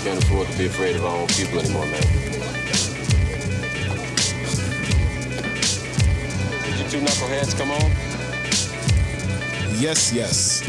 can't afford to be afraid of our own people anymore, man. Did you two knuckleheads come on? Yes, yes.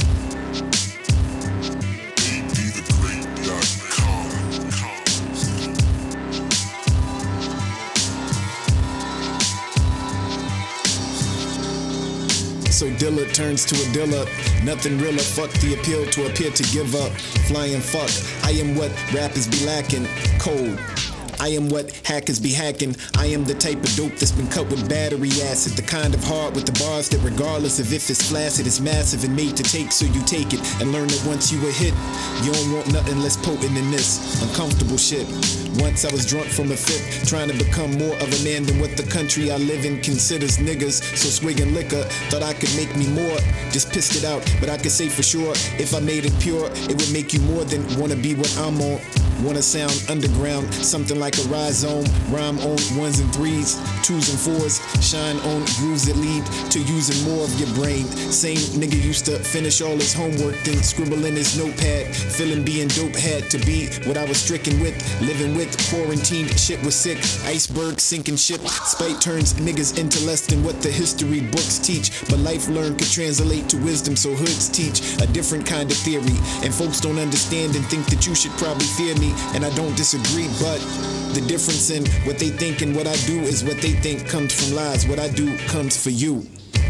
So Dilla turns to a Dilla. Nothing realer, fuck the appeal to appear to give up. Flying fuck, I am what rappers be lacking. Cold. I am what hackers be hacking. I am the type of dope that's been cut with battery acid. The kind of heart with the bars that regardless of if it's flaccid, it's massive and made to take, so you take it and learn that once you a hit, you don't want nothing less potent than this uncomfortable shit. Once I was drunk from a fit, trying to become more of a man than what the country I live in considers niggas. So swigging liquor, thought I could make me more. Just pissed it out, but I could say for sure, if I made it pure, it would make you more than wanna be what I'm on. Wanna sound underground, something like a rhizome. Rhyme on ones and threes, twos and fours. Shine on grooves that lead to using more of your brain. Same nigga used to finish all his homework, then scribble in his notepad. Feeling being dope had to be what I was stricken with. Living with quarantine, shit was sick. Iceberg sinking ship. Spite turns niggas into less than what the history books teach. But life learned could translate to wisdom, so hoods teach a different kind of theory. And folks don't understand and think that you should probably fear me. And I don't disagree, but the difference in what they think and what I do is what they think comes from lies. What I do comes for you.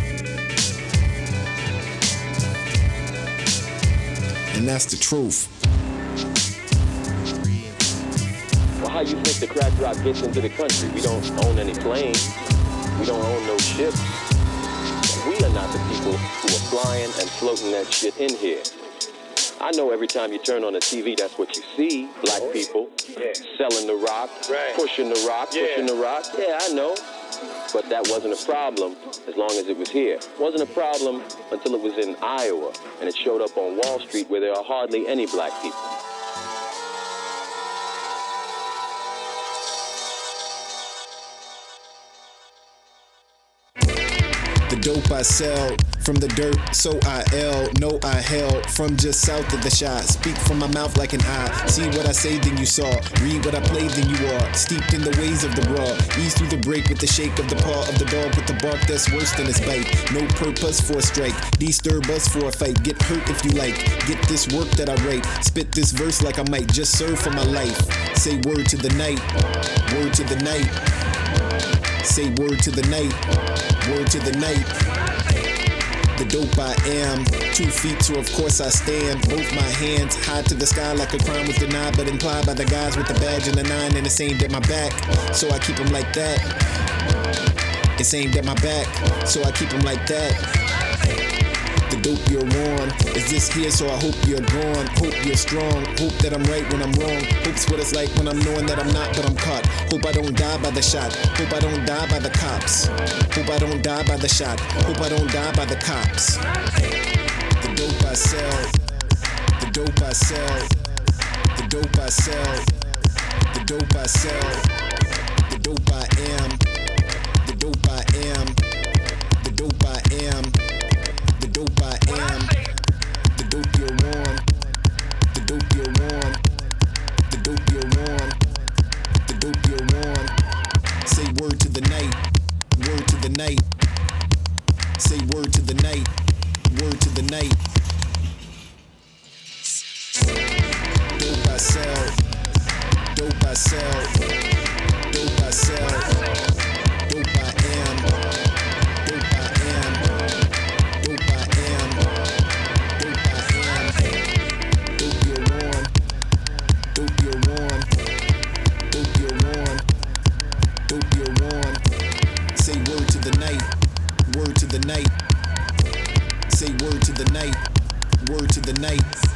And that's the truth. Well, how you think the crack rock gets into the country? We don't own any planes. We don't own no ships. We are not the people who are flying and floating that shit in here. I know every time you turn on the TV, that's what you see. Black people selling the rock, pushing the rock, pushing the rock. Yeah, I know. But that wasn't a problem as long as it was here. It wasn't a problem until it was in Iowa and it showed up on Wall Street where there are hardly any black people. The dope I sell from the dirt, so I know I held from just south of the shot. Speak from my mouth like an eye. See what I say, then you saw. Read what I play, then you are. Steeped in the ways of the raw. Ease through the break with the shake of the paw of the dog with the bark that's worse than its bite. No purpose for a strike. Disturb us for a fight. Get hurt if you like. Get this work that I write. Spit this verse like I might just serve for my life. Say word to the night. Word to the night. Say word to the night. Word to the night. The dope I am, 2 feet, so of course I stand. Both my hands high to the sky like a crime was denied, but implied by the guys with the badge and the 9, and it's aimed at my back, so I keep them like that. It's aimed at my back, so I keep them like that. The dope you're on is this here, so I hope you're gone. Hope you're strong, hope that I'm right when I'm wrong. Hope's what it's like when I'm knowing that I'm not, but I'm caught. Hope I don't die by the shot, hope I don't die by the cops. Hope I don't die by the shot, hope I don't die by the cops. The dope I sell, the dope I sell, the dope I sell, the dope I sell, the dope I am, the dope I am, the dope I am. The dope I am, the dope you're on, the dope you're on, the dope you're on, the dope you're on. Say word to the night, word to the night. Say word to the night, word to the night. Dope I sell, dope I sell, dope I sell, dope I am, dope I am. Dope I am, dope I am, dope you're on, dope you're on, dope you're on, dope you're on. Say word to the night, word to the night. Say word to the night, word to the night.